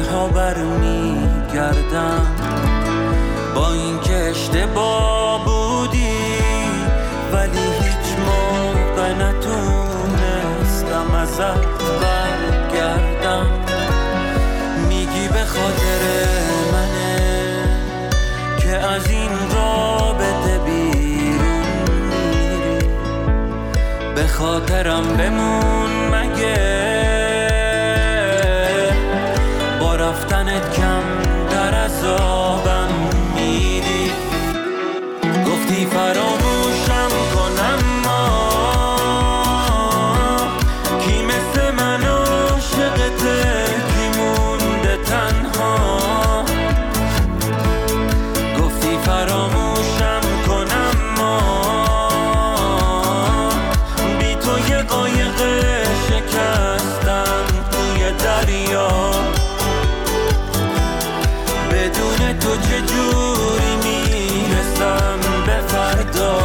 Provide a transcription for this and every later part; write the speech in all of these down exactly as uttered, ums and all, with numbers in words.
ها برمیگردم، با اینکه اشتباه بودی ولی هیچ موقع نتونستم ازت برگردم. میگی به خاطر منه که از این رابطه بیرون میری، به خاطرم بمون مگه با رفتنت کم در عذابم میری. گفتی فراموشم کنم ما کی مثل من عاشقته، کی مونده تنها. گفتی فراموشم کنم ما بی تو یه قایق شکستم توی دریا، بدون تو چجوری میرسم به فردا.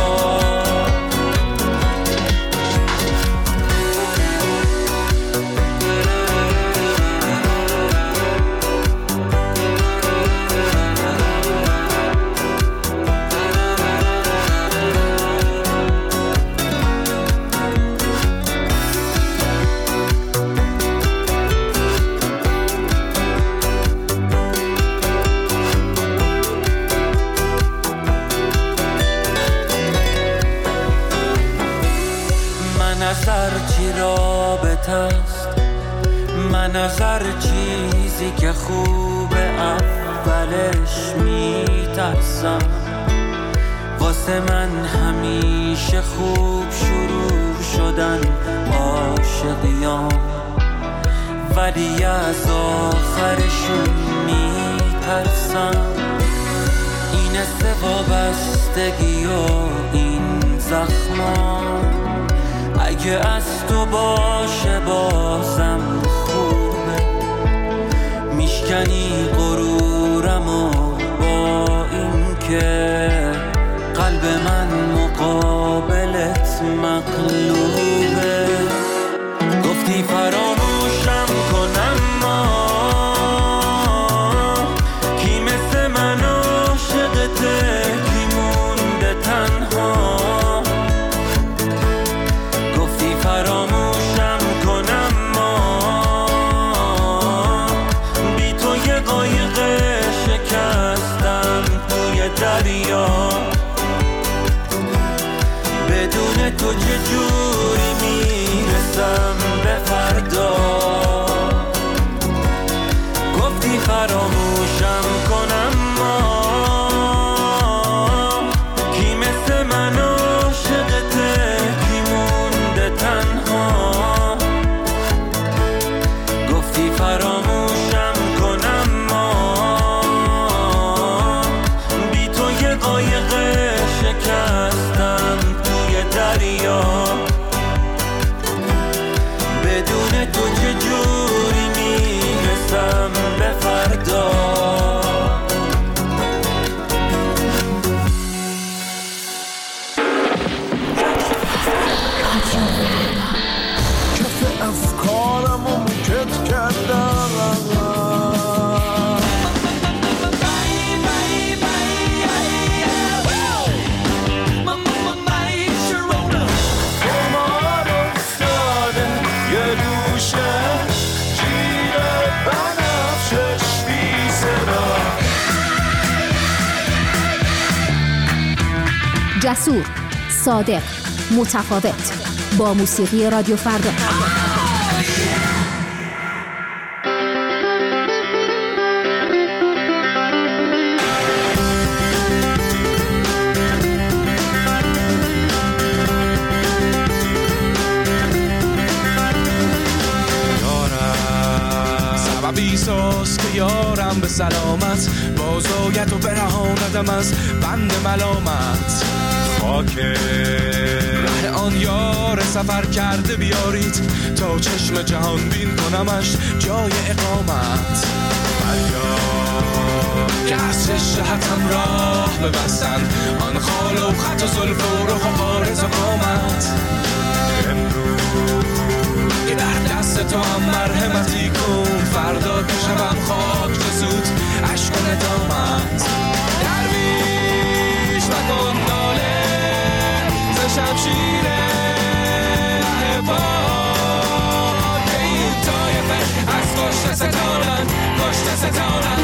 من از هر چیزی که خوبه اولش میترسم، واسه من همیشه خوب شروع شدن عاشقیام، ولی از آخرشون میترسم. این است وابستگی و این زخما، اگه از تو باشه بازم خوبه، میشکنی غرورمو با این که قلب من مقابلت مغلوبه. گفتی فراموشم کنم ما کی مثل من عاشقته، کی مونده تنها. فراموشم کنم ما بی تو یه قایق شکستم توی دریا، بدون تو چجوری میرسم به فردا. گفتی فراموشم کنم ما کی مثل من عاشقته، تنها. گفتی فراموشم کنم ما بی تو یه قایق شکستم توی دریا، بدون تو چجوری میرسم به فردا. جسور، صادق، متفاوت، با موسیقی رادیو فردا. سببیساست که یارم به سلامت بازایت و برهاندم از بند ملامت. خاک ره آن یار سفر کرده بیارید تا چشم جهان بین کنمش جای اقامت. فریاد که از شهتم راه ببستن آن خال و خط و زلف و رخ و عارض و قامت. امروز که در دست تو هم مرحمتی کن، فردا که شبم خواه کشته ستانم.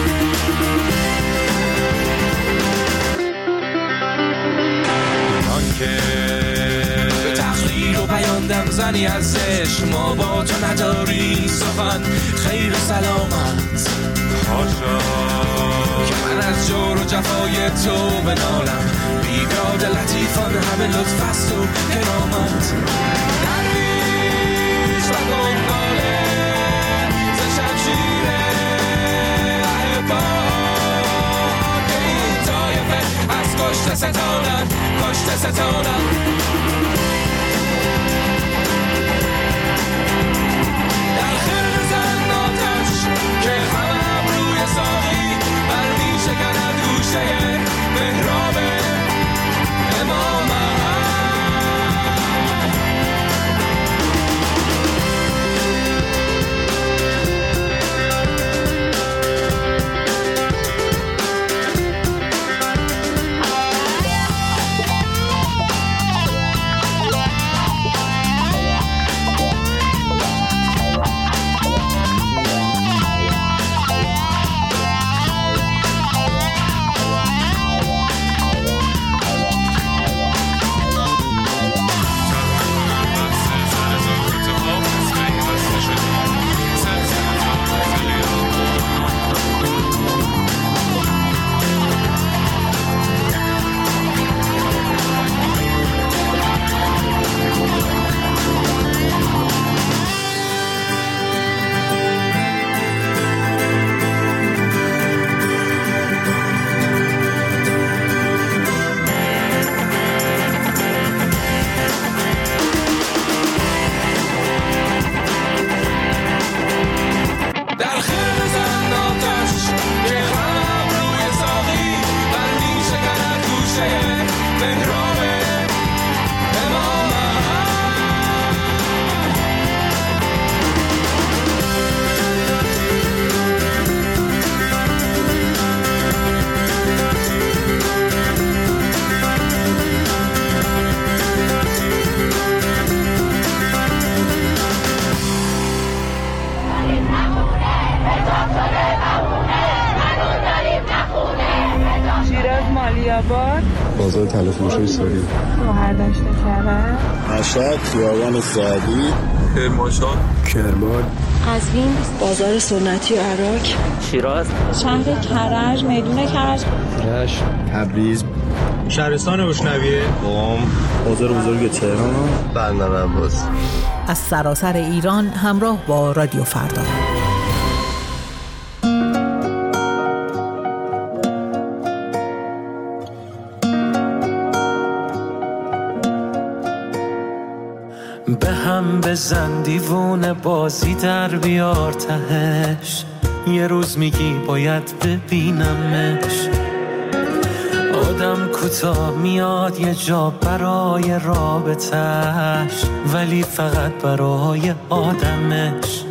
آن که به تخلیل و بیاندم زنی ازش، ما با تو نداری سخن خیر و سلامت. هاشا که من از جور و جفای تو بنالم، بیداد لطیفان همه لطف است و کرامت. درویش و دنباله ز شمشیر احبا که این طایفه از کشته ستانم، کشته ستانم. در خرد زن آتش که همم روی ساقی بر می شکند گوشه محراب امامم. بازار تلفروشی سوری گوهر داشته کرده مشهد خیابان سعدی کرمانشاه کرمان قزوین بازار سنتی عراق شیراز شهر کرج میدون کرج رشت تبریز شهرستان روشنویه قم بازار بزرگ تهران بندر عباس. از سراسر ایران همراه با رادیو فردا. به هم بزن دیوونه بازی در بیار تهش، یه روز میگی باید ببینمش. آدم کوتاه میاد یه جا برای رابطش، ولی فقط برای آدمش.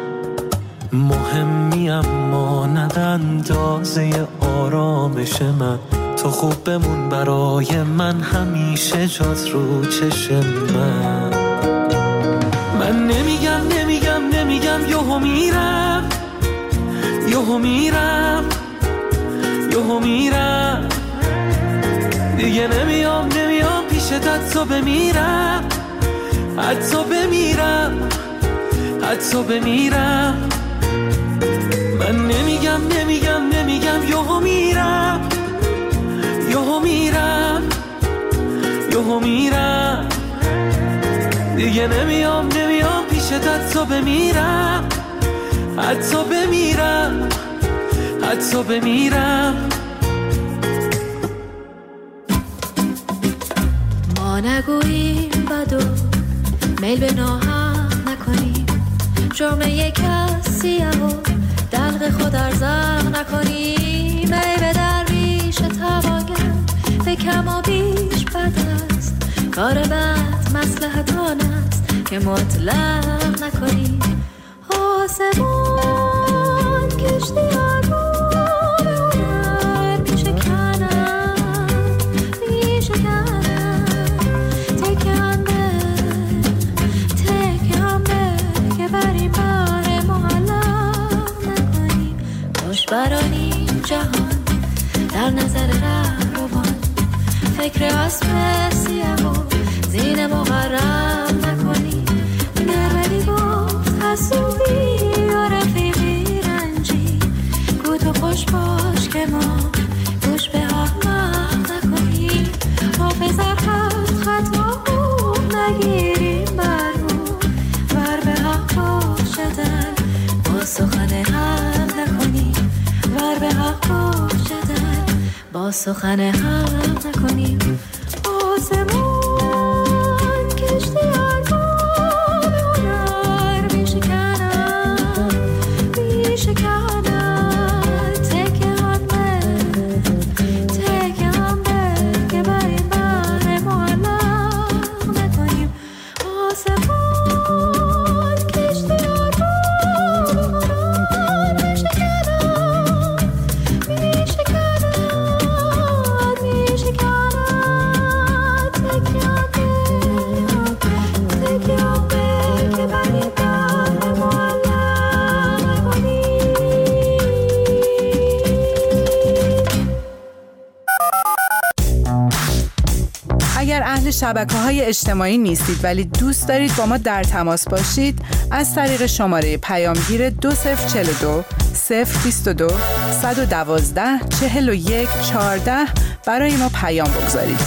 مهمی اما ند اندازه آرامش من، تو خوب بمون برای من همیشه جات رو چشم من. من نمیگم نمیگم نمیگم یهو میرم یهو میرم یهو میرم دیگه نمیام نمیام پیشت حتی بمیرم حتی بمیرم حتی بمیرم. من نمیگم نمیگم نمیگم یهو میرم یهو میرم یهو میرم دیگه نمیام نمیام پیشت حتی بمیرم حتی بمیرم حتی بمیرم. ما نگوییم بدو میل به ناحق نکنیم، جرم یک کسیه و دلق خود ارزق نکنیم. ای به درویش تواگر به کم و بیش بد است، کار بد مصلحت آن است که مطلق نکنیم. آسمان کشتی آگاه به هنر می شکنم می شکنم. تکم به تکم به که بر این بار معلق نکنیم. برانی جهان در نظر روان فکر اسب سیاه و زین مغرم نکنی نرولی گفت حسوبی یا رفیقی رنجی گو تو خوش باش که ما گوش به احمق نکنی حافظ خط خط ما نگیریم برمون ور به حق باشدن با سخن هم نکنی ور به حق باشدن با سخن هم نکنی آسمون کشتی ارباب هنر می شکنن می شکنن تکه هم به تکه هم به که بر این بر معلق نکنیم آسمون کشتی ارباب هنر می شکنن می شکنن می شکنن تکه هم به تکه هم به که بر این بر معلق نکنیم. اگر اهل شبکه‌های اجتماعی نیستید ولی دوست دارید با ما در تماس باشید، از طریق شماره پیامگیر دو صفر چهل و دو صفر بیست و دو صد و دوازده چهل و یک چهارده برای ما پیام بگذارید.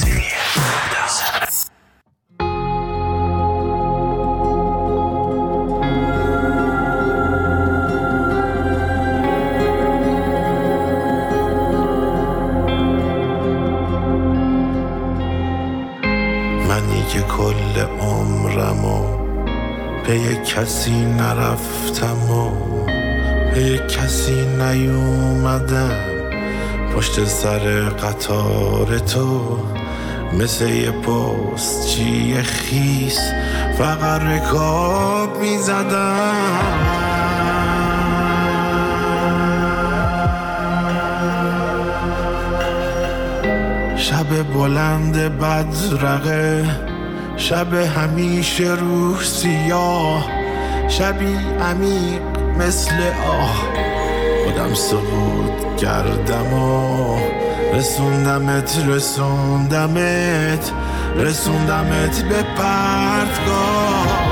منی که کل عمرمو پی کسی نرفتم و پی کسی نیومدم پشت سر قطار تو مثل یه پستچی خیس فقط رکاب میزدم شب بلند بدرقه شب همیشه روح سیاه شبی عمیق مثل آه خودم سقوط کردم و رسوندمت رسوندمت رسوندمت به پرتگاه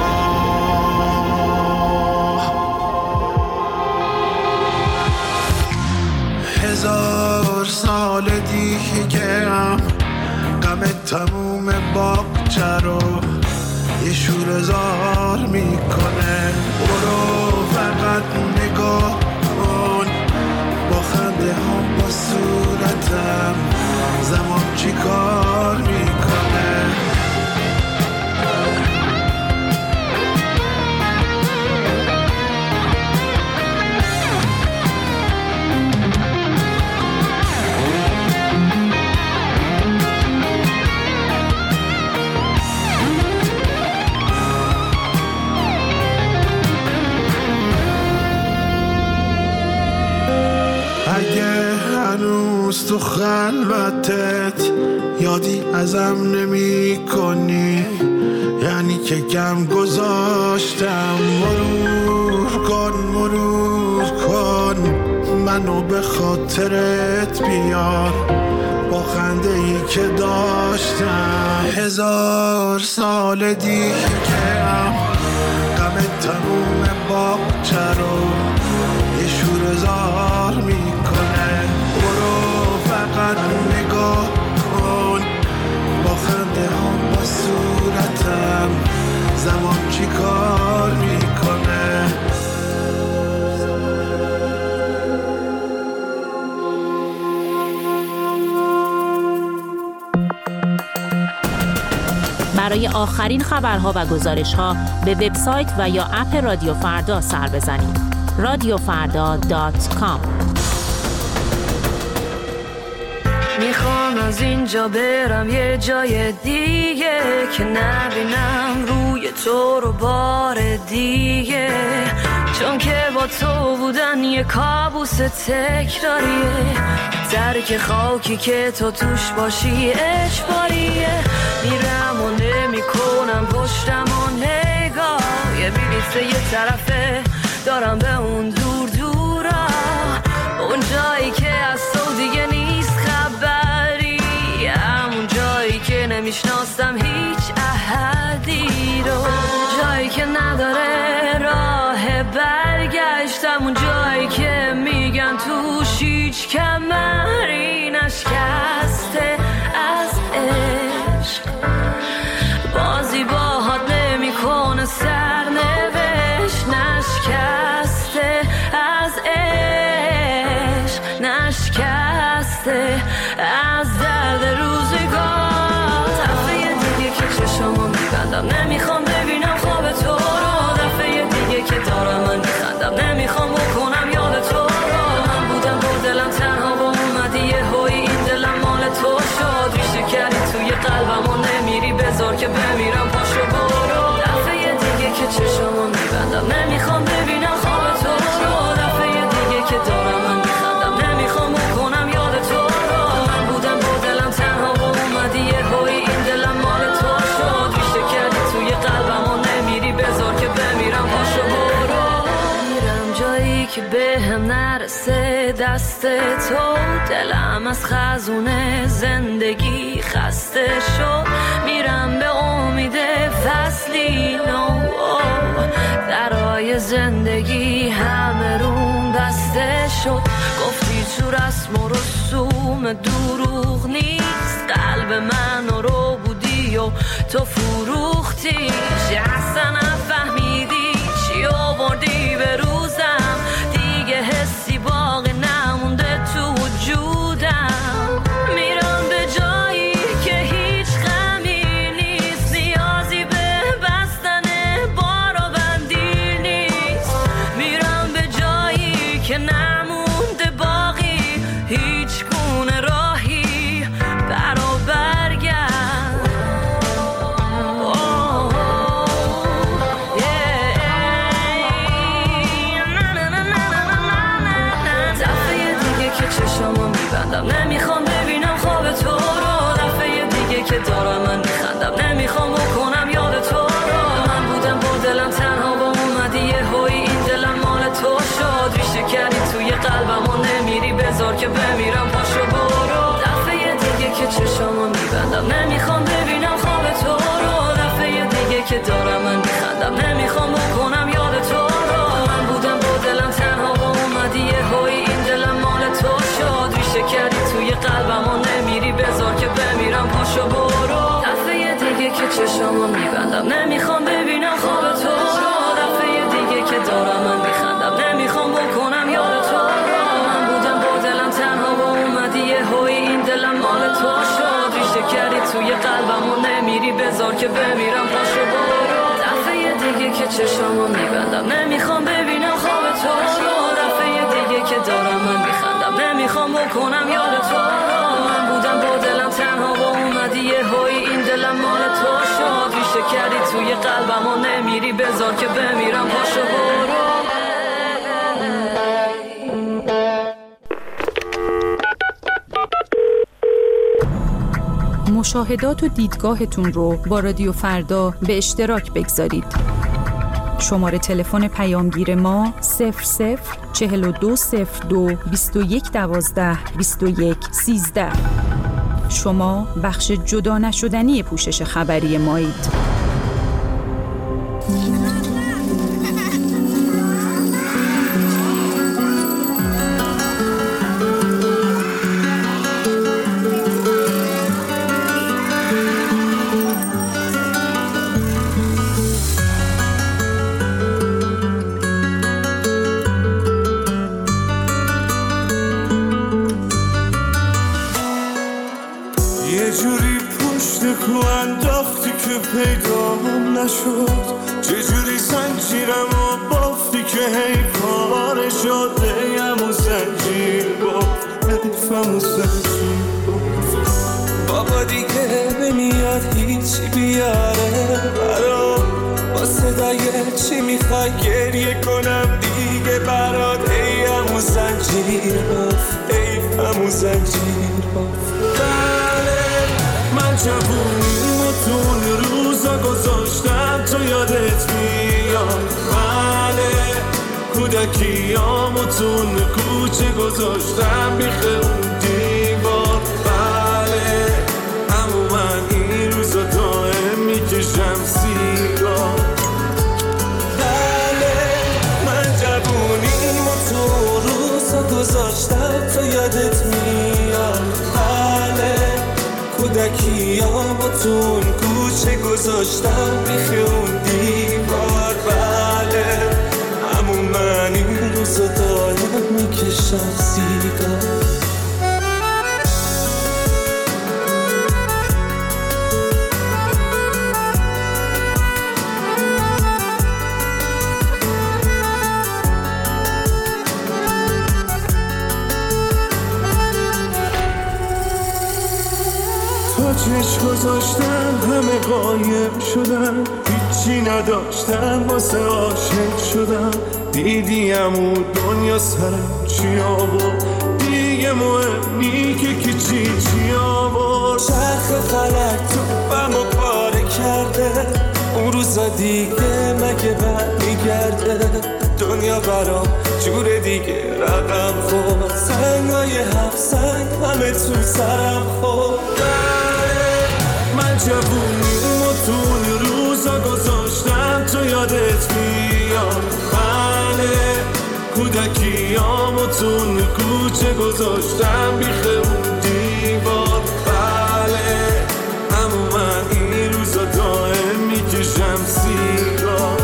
هزار سال دیگه هم غم تموم باغچه رو یه شور زار میکنه برو فقط نگاه کن با خنده هم با صورتم زمان چی کار میکنه تو خلوتت یادی ازم نمی کنی یعنی که کم گذاشتم مرور کن مرور کن منو به خاطرت بیار با خنده ای که داشتم هزار سال دیگه هم غم تموم باغچه رو یه شور زار میکنه فقط نگاه کن با خنده هم با صورتم زمان چی کار میکنه برای آخرین خبرها و گزارش‌ها به وبسایت و یا اپ رادیو فردا سر بزنید. رادیو فردا دات کام. میخوام از اینجا برم یه جای دیگه که نبینم روی تو رو بار دیگه چون که با تو بودن یه کابوس تکراریه درک خاکی که تو توش باشی اجباریه میرم و نمی کنم پشتم و نگاه یه بلیت یه طرفه دارم به اون دور دورا نشکسته از درد روزگار. دفعه دیگه که چشمو میبندم نمیخوام ببینم خواب تو رو، دفعه دیگه که دارم من میخندم نمیخوام بکنم یاد تو رو. من بودم با دلم تنها و اومدی یه هوی این دلم مال تو شد، ریشه کردی توی قلبم و نمیری بذار که بمیرم پاشو برو. دفعه دیگه که چشمو میبندم نمیخوام ببینم خواب تو رو، دفعه دیگه که دارم من میخندم نمیخوام بکنم یاد تو رو. من بودم با دلم تنها و اومدی یه هوی این دلم مال تو شد، ریشه کردی توی قلبم و نمیری بذار که بمیرم پاشو برو. میرم جایی که به هم نرسه دست تو، دلم از خزونه زندگی خسته شد. میرم به امید فصلی نو، درای زندگی همه روم بسته شد. گفتی تو رسم و رسوم دروغ نیست، قلب من رو بودی و تو فروختیش. اصلا نفهمیدی چی آوردی به روزم، دیگه حسی باقی نمونده تو وجودم. میرم به جایی که هیچ غمی نیست، نیازی به بستن بار و بندی نیست. میرم به جایی که نمونده باقی هیچ گونه راهی برا برگرد. چشمو میبندم نمیخوام ببینم خواب تو رو، دفعه دیگه که دارم من میخندم نمیخوام بکنم یاد تو رو. من بودم با دلم تنها و اومدی یه هوی این دلم مال تو شد، ریشه کردی توی قلبم و نمیری بذار که بمیرم پاشو برو. دفعه دیگه که چشمو میبندم نمیخوام ببینم خواب تو رو، دفعه دیگه که دارم من میخندم نمیخوام بکنم یاد تو رو. من بودم با دلم تنها و اومدی یه هوی این دلم مال تو شد، ریشه کردی توی قلبم و نمیری بذار که بمیرم پاشو برو. دفعه دیگه که چشمو میبندم نمیخوام ببینم خواب تو رو، دفعه دیگه که دارم من میخندم نمیخوام بکنم یاد تو رو. من بودم با دلم تنها و اومدی یه هوی این دلم مال تو شد، ریشه کردی توی قلبم و نمیری بذار که بمیرم پاشو برو. دفعه دیگه که چشمو میبندم نمیخوام ببینم خواب تو رو، دفعه دیگه که دارم من میخندم نمیخوام بکنم یاد تو رو. من بودم با دلم تنها و اومدی یه هوی این دلم مال تو شد، ریشه کردی توی قلبم و نمیری بذار که بمیرم پاشو برو. مشاهدات و دیدگاهتون رو با رادیو فردا به اشتراک بگذارید. شماره تلفن پیامگیر ما صفر صفر چهل و دو صفر دو بیست و یک دوازده بیست و یک سیزده. شما بخش جدا نشدنی پوشش خبری مایید. چجوری زنجیرم و بافتی که هی پاره شده یم و زنجیر بافت حیفم و زنجیر بافت. بابا دیگه نمیاد هیچی بیاره برات، با صدای چی میخوای گریه کنم دیگه برات. هیم و زنجیر بافت حیفم و زنجیر بافت. بله من جوونیم و تون روزا گذاشتم تو یادت میاد. بله کودکیام و تون کوچه گذاشتم بیخه اون دیوار. بله همو من این روزا دائم میکشم سیگار. بله من جوونیم و تو روزا گذاشتم تو یادت میاد. بله کودکیام و تون کوچه گذاشتم بیخه اون دیوار. بله همون من این روزا دایم میکشم میکشم سیگار. چشم گذاشتم همه قایم شدم، هیچی نداشتم واسه عاشق شدم. دیدیم اون دنیا سرم چی آورد، دیگه مهم نی که کی چی چی آورد. چرخ فلک تو بمو پاره کرده، اون روزا دیگه مگه بر میگرده. دنیا برام جور دیگه رقم خورد، سنگای هفت سنگ همه تو سرم خورد. من جوونیمو تو اون روزا گذاشتم تو یادت میاد. بله کودکیامو تو اون کوچه گذاشتم بیخ اون دیوار. بله اما من این روزا دائم میکشم سیگار.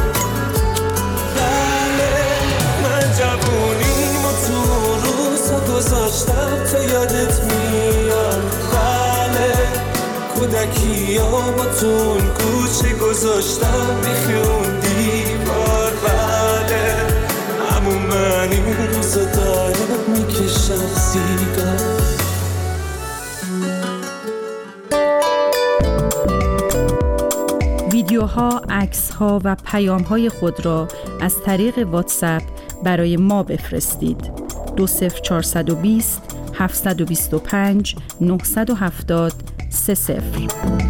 بله من جوونیمو تو اون روزا گذاشتم تو یادت میاد. بله کودکیامو تو اون کوچه گذاشتم بیخ اون دیوار. بله اما من این روزا دارم میکشم سیگار. ویدیوها، عکس‌ها و پیام‌های خود را از طریق واتساپ برای ما بفرستید. دو صفر چهارصد و بیست هفتصد و بیست و پنج نهصد و هفتاد سه صفر.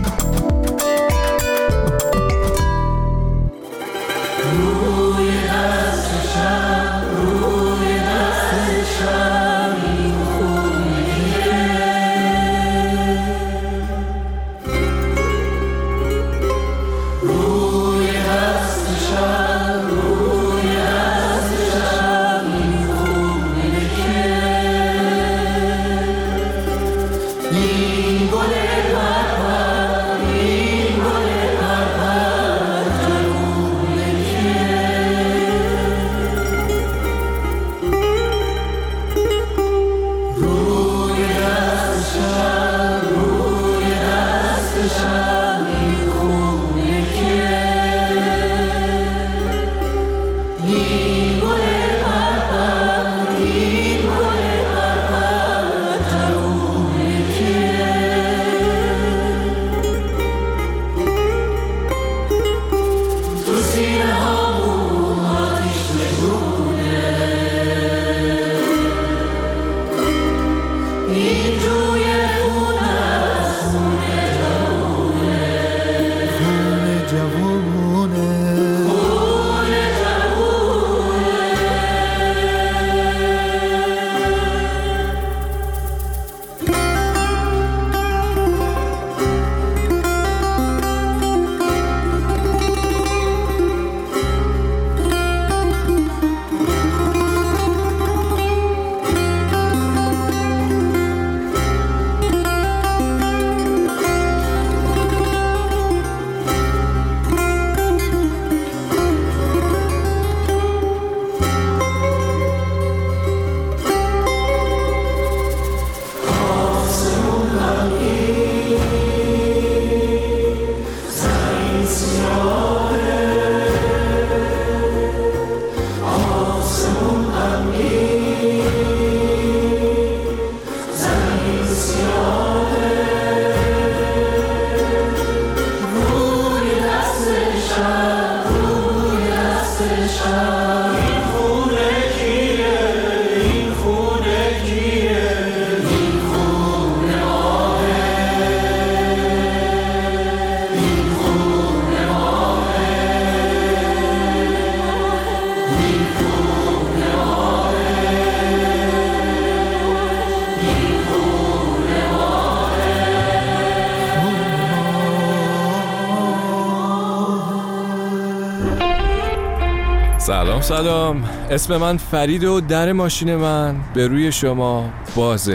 سلام سلام، اسم من فرید و در ماشین من به روی شما بازه.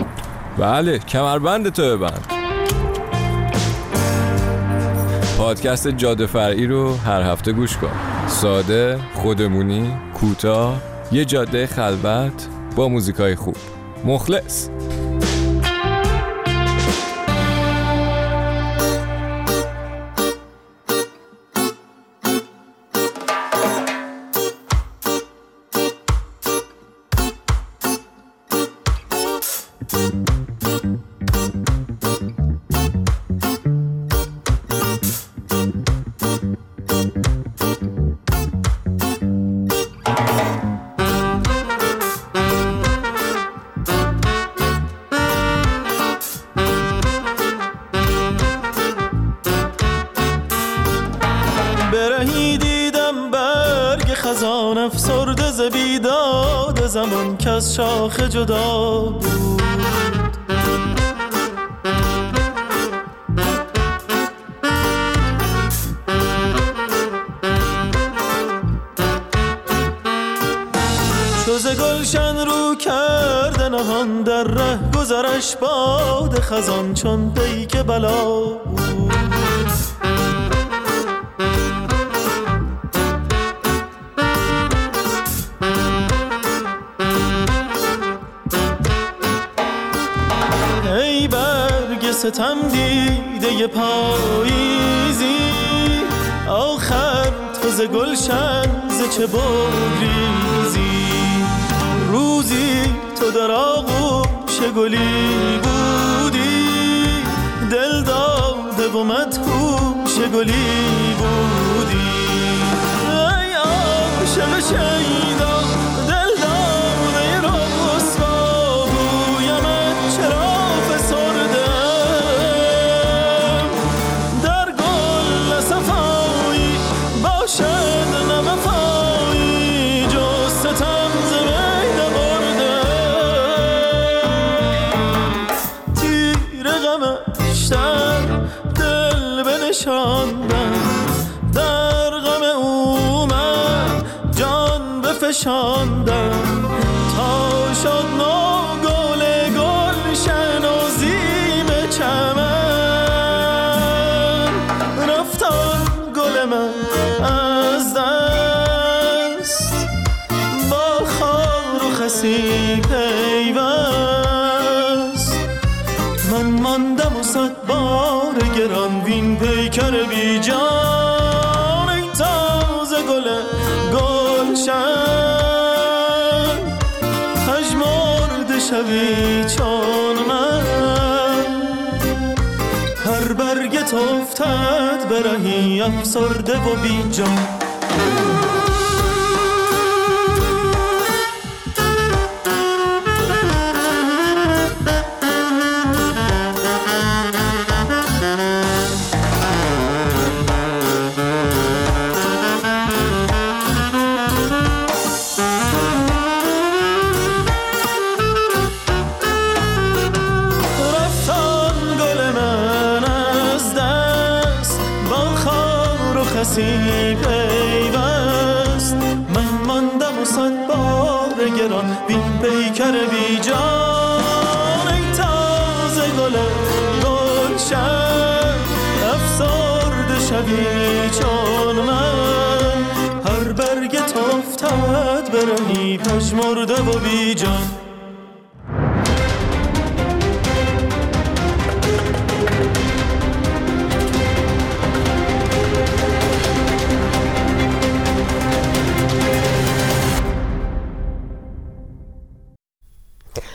بله، کمربند تو ببند. پادکست جاده فرعی رو هر هفته گوش کن. ساده، خودمونی، کوتاه، یه جاده خلوت با موزیکای خوب. مخلص. خزان افسرده ز بیداد زمان که از شاخ جدا بود. چو ز گلشن رو کرده نهان در ره گذرش باد خزان چون پیک بلا بود. ستم دیده پاییزی آخر تو ز گلشن ز چه بگریزی. روزی تو در آغوش گلی بودی دل داده و مدهوش گلی بودی. ای عاشق شیدا دل داده رسوا بویمت چرا فسرده باشد نوفایی جز ستم ز بین برده. تیر غمش در دل بنشاندم در غم او من جان بفشاندم تا شد نو گل گلشن و زیب چمن. رفتان گل من از دست با خار و خسی پیوست. من ماندم و صد بار گران وین پیکر بی جان. ای تازه گل گلشن پژمرده شوی چون من. هر برگت افتد برهی افسرده و بی جان. کسی پیوست. من ماندم و صد بار گران بین پیکر بی جان. ای تازه گل گلشن افسرده شوی چون من. هر برگت افتد برهی پژمرده و بی جان.